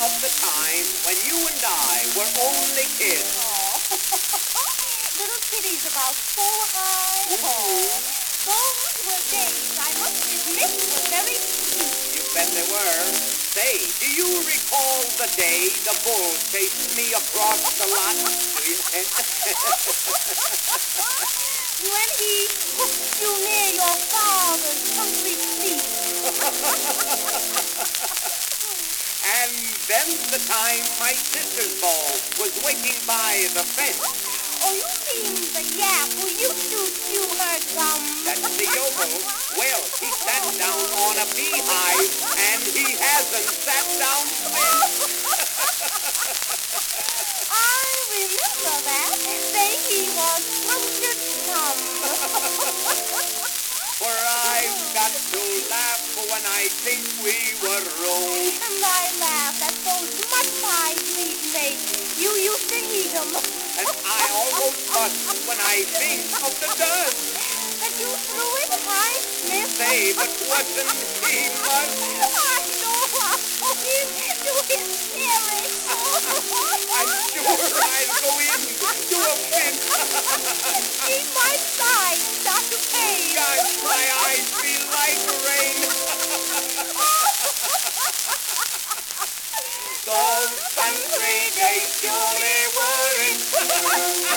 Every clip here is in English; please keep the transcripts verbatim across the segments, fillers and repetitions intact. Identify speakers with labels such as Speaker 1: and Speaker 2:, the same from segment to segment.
Speaker 1: of the time when you and I were only kids.
Speaker 2: Oh. Little kitties about so high.
Speaker 1: Mhm.
Speaker 2: Those were days, I must admit, were very sweet.
Speaker 1: You bet they were. Say, do you recall the day the bull chased me across the lot?
Speaker 2: When he hooked you near your father's country seat.
Speaker 1: And then the time my sister's ball was waiting by the fence.
Speaker 2: Oh, you mean the yap who used to chew her gum?
Speaker 1: That's the yokel. Well, he sat down on a beehive, and he hasn't sat down since.
Speaker 2: I remember that. Say he was punctured thumb.
Speaker 1: For I've got to laugh when I think we were old.
Speaker 2: And I laugh at those mud pies we'd make. You used to eat them.
Speaker 1: And I almost bust when I think of the dust.
Speaker 2: That you threw it high, Smith.
Speaker 1: Say, but wasn't he much?
Speaker 2: I know how he's doing silly.
Speaker 1: I'm sure I'll go into a fit.
Speaker 2: Keep my side, Doctor Payne.
Speaker 1: Gosh, my eyes feel like rain. Those country days surely weren't.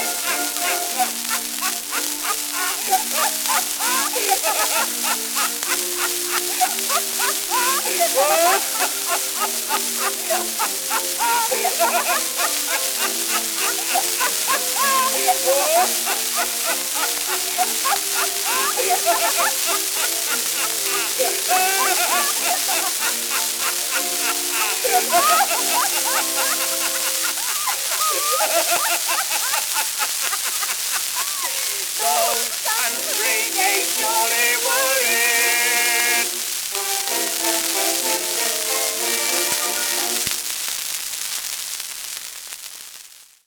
Speaker 1: Oh!